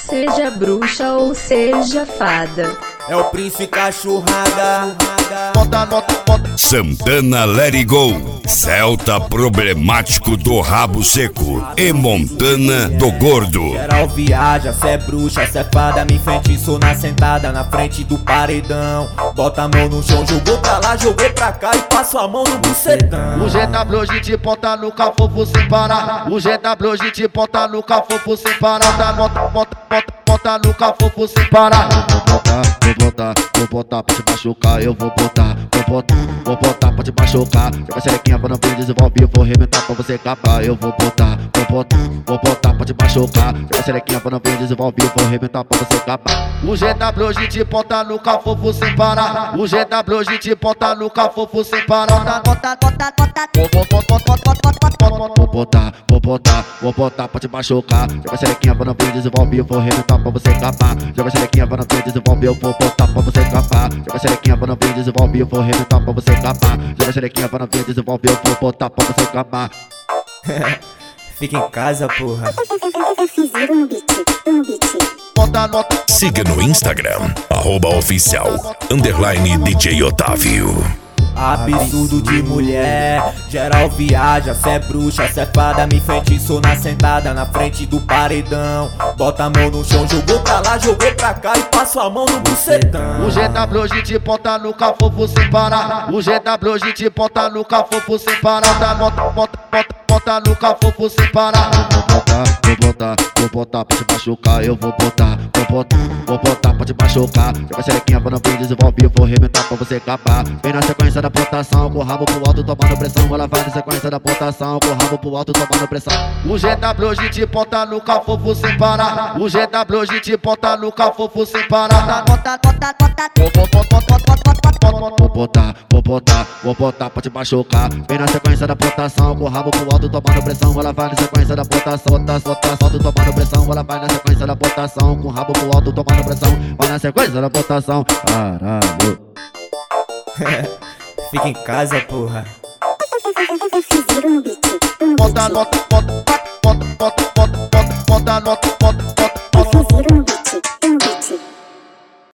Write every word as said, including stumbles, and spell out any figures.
Seja bruxa ou seja fada, é o príncipe cachorrada. Bota, bota, bota. Santana Let It Go, Celta problemático do rabo seco e Montana do gordo. Geral viaja, cê é bruxa, cê é fada, me enfeitiçou na sentada, na frente do paredão. Bota a mão no chão, jogou pra lá, jogou pra cá e passou a mão no bucetão. O G W hoje te ponta no cafofo sem parar. O G W hoje te ponta no cafofo sem parar. Bota, bota, bota, bota, bota no cafofo sem parar. Vou botar, vou botar, vou botar pra te machucar. Eu vou botar, vou botar, vou botar pra te machucar. Joga xerequinha pra não vir desenvolver, vou arrebentar pra você capar. Eu vou botar, vou botar, vou botar pra te machucar. Joga xerequinha pra não vir desenvolver, vou arrebentar pra você capar. O G W hoje te ponta no cafofo sem parar. O G W hoje te ponta no cafofo sem parar. Bota, bota, bota, Vou botar, vou botar, vou botar pra te machucar. Joga xerequinha pra não vir desenvolver, eu vou arrebentar pra você capar. Joga xerequinha pra não vir desenvolver, eu vou botar pra você capar. Joga xerequinha pra não vir desenvolver, eu vou arrebentar pra você capar. Joga xerequinha pra não vir desenvolver, eu vou botar pra você capar. Fica em casa, porra. eu fiz isso no beat, no beat. Bota, bota. Siga no Instagram, arroba oficial, underline D J Otávio. Absurdo de mulher, geral viaja, cê é bruxa, cê é fada, me enfeitiçou na sentada, na frente do paredão. Bota a mão no chão, jogou pra lá, jogou pra cá e passou a mão no bucetão. O G W hoje te ponta no cafofo sem parar. O G W hoje te ponta no cafofo sem parar. Bota, bota, bota, bota no cafofo sem parar. Vou botar, vou botar, vou botar pra te machucar. Eu vou botar, vou botar, vou botar pra te machucar. Joga xerequinha pra não vir desenvolver, vou arrebentar pra você capar. Vem na sequência da pontação, com o rabo pro alto tomando pressão. Ela vai na sequência da pontação, com o rabo pro alto tomando pressão. O G W hoje te ponta no cafofo sem parar. O G W hoje te ponta no cafofo sem parar. Bota, bota, bota, Vou botar, vou botar, vou botar pra te machucar. Vem na sequência da pontação, com o rabo pro alto tomando pressão. Ela vai na sequência da pontação, bota, bota, alto tomando pressão. Ela vai na sequência da pontação, com o rabo pro alto tomando pressão. Vai na sequência da pontação, caralho. Fica em casa, porra. eu fiz isso no beat, no beat. Bota, bota, bota, bota, bota, bota, bota, bota, bota,